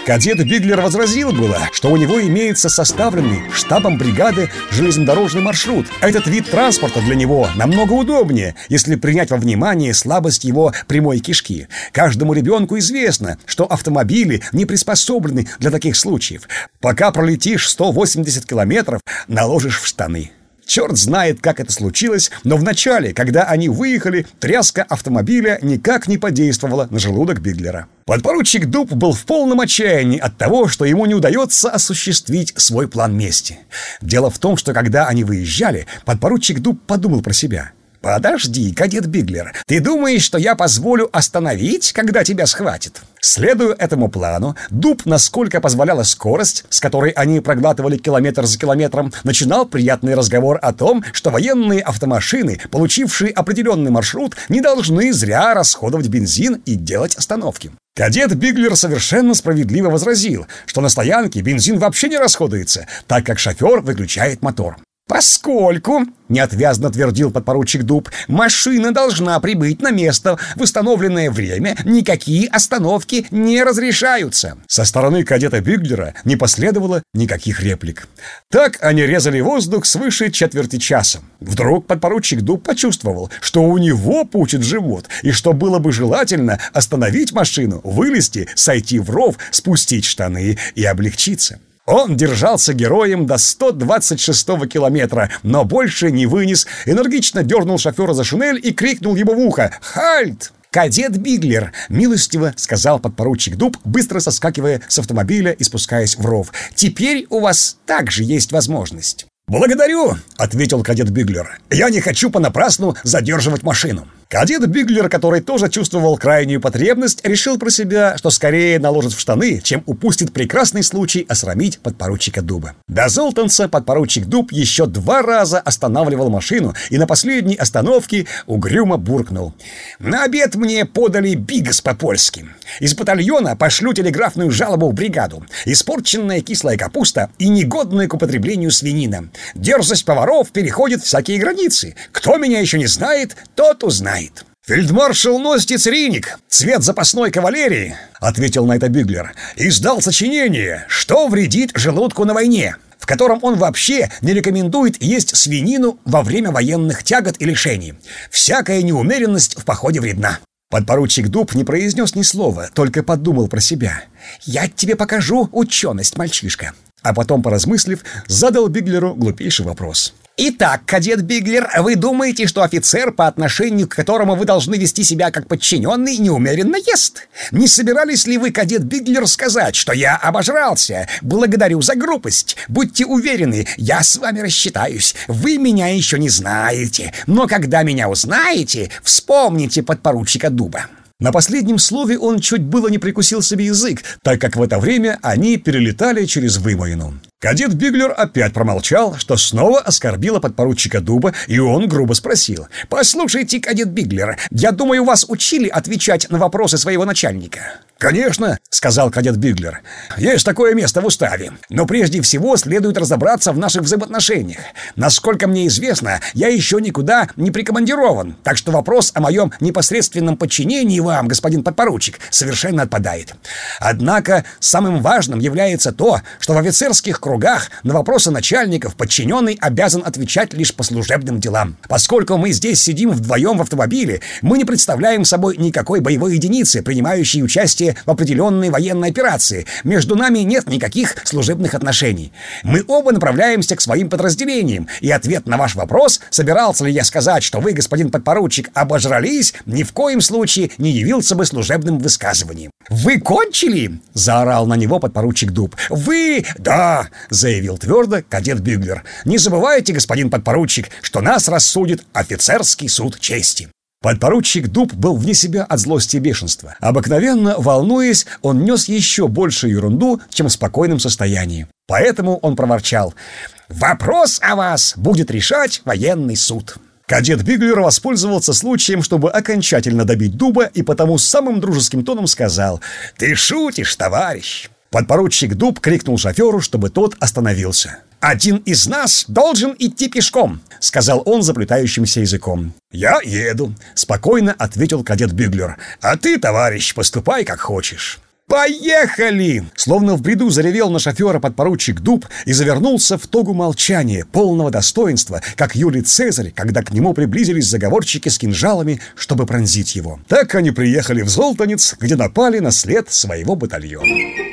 Кадет Биглер возразил было, что у него имеется составленный штабом бригады железнодорожный маршрут. Этот вид транспорта для него намного удобнее, если принять во внимание слабость его прямой кишки. Каждому ребенку известно, что автомобили не приспособлены для таких случаев. Пока пролетишь 180 километров, наложишь в штаны. Черт знает, как это случилось, но вначале, когда они выехали, тряска автомобиля никак не подействовала на желудок Биглера. Подпоручик Дуб был в полном отчаянии от того, что ему не удается осуществить свой план мести. Дело в том, что когда они выезжали, подпоручик Дуб подумал про себя. «Подожди, кадет Биглер, ты думаешь, что я позволю остановить, когда тебя схватят?» Следуя этому плану, Дуб, насколько позволяла скорость, с которой они проглатывали километр за километром, начинал приятный разговор о том, что военные автомашины, получившие определенный маршрут, не должны зря расходовать бензин и делать остановки. Кадет Биглер совершенно справедливо возразил, что на стоянке бензин вообще не расходуется, так как шофер выключает мотор. «Поскольку, — неотвязно твердил подпоручик Дуб, — машина должна прибыть на место в установленное время, никакие остановки не разрешаются». Со стороны кадета Биглера не последовало никаких реплик. Так они резали воздух свыше четверти часа. Вдруг подпоручик Дуб почувствовал, что у него пучит живот, и что было бы желательно остановить машину, вылезти, сойти в ров, спустить штаны и облегчиться. Он держался героем до 126-го километра, но больше не вынес, энергично дернул шофера за шинель и крикнул ему в ухо: «Хальт!» «Кадет Биглер!» — милостиво сказал подпоручик Дуб, быстро соскакивая с автомобиля и спускаясь в ров. «Теперь у вас также есть возможность». «Благодарю!» — ответил кадет Биглер. «Я не хочу понапрасну задерживать машину». Кадет Биглер, который тоже чувствовал крайнюю потребность, решил про себя, что скорее наложит в штаны, чем упустит прекрасный случай осрамить подпоручика Дуба. До Золтанца подпоручик Дуб еще 2 раза останавливал машину и на последней остановке угрюмо буркнул: «На обед мне подали бигос по-польски. Из батальона пошлю телеграфную жалобу в бригаду. Испорченная кислая капуста и негодная к употреблению свинина. Дерзость поваров переходит всякие границы. Кто меня еще не знает, тот узнает». «Фельдмаршал Ностиц Риник, цвет запасной кавалерии, — ответил на это Биглер, — издал сочинение «Что вредит желудку на войне», в котором он вообще не рекомендует есть свинину во время военных тягот и лишений. Всякая неумеренность в походе вредна. Подпоручик Дуб не произнес ни слова, только подумал про себя. «Я тебе покажу ученость, мальчишка». А потом, поразмыслив, задал Биглеру глупейший вопрос. «Итак, кадет Биглер, вы думаете, что офицер, по отношению к которому вы должны вести себя как подчиненный, неумеренно ест? Не собирались ли вы, кадет Биглер, сказать, что я обожрался? Благодарю за грубость. Будьте уверены, я с вами рассчитаюсь. Вы меня еще не знаете, но когда меня узнаете, вспомните подпоручика Дуба». На последнем слове он чуть было не прикусил себе язык, так как в это время они перелетали через вымоину. Кадет Биглер опять промолчал, что снова оскорбило подпоручика Дуба, и он грубо спросил: «Послушайте, кадет Биглер, я думаю, вас учили отвечать на вопросы своего начальника?» «Конечно, — сказал кадет Биглер, — есть такое место в уставе. Но прежде всего следует разобраться в наших взаимоотношениях. Насколько мне известно, я еще никуда не прикомандирован, так что вопрос о моем непосредственном подчинении вам, господин подпоручик, совершенно отпадает. Однако самым важным является то, что в офицерских кругах на вопросы начальников подчиненный обязан отвечать лишь по служебным делам. Поскольку мы здесь сидим вдвоем в автомобиле, мы не представляем собой никакой боевой единицы, принимающей участие в определенной военной операции. Между нами нет никаких служебных отношений. Мы оба направляемся к своим подразделениям, и ответ на ваш вопрос, собирался ли я сказать, что вы, господин подпоручик, обожрались, ни в коем случае не явился бы служебным высказыванием. «Вы кончили?» — заорал на него подпоручик Дуб. «Вы...» «Да», — заявил твердо кадет Биглер. «Не забывайте, господин подпоручик, что нас рассудит офицерский суд чести». Подпоручик Дуб был вне себя от злости и бешенства. Обыкновенно, волнуясь, он нес еще больше ерунду, чем в спокойном состоянии. Поэтому он проворчал: «Вопрос о вас будет решать военный суд». Кадет Биглер воспользовался случаем, чтобы окончательно добить Дуба, и потому самым дружеским тоном сказал: «Ты шутишь, товарищ». Подпоручик Дуб крикнул шоферу, чтобы тот остановился. «Один из нас должен идти пешком», — сказал он заплетающимся языком. «Я еду», — спокойно ответил кадет Биглер. «А ты, товарищ, поступай как хочешь». «Поехали!» Словно в бреду заревел на шофера подпоручик Дуб и завернулся в тогу молчания, полного достоинства, как Юлий Цезарь, когда к нему приблизились заговорщики с кинжалами, чтобы пронзить его. Так они приехали в Золотонец, где напали на след своего батальона.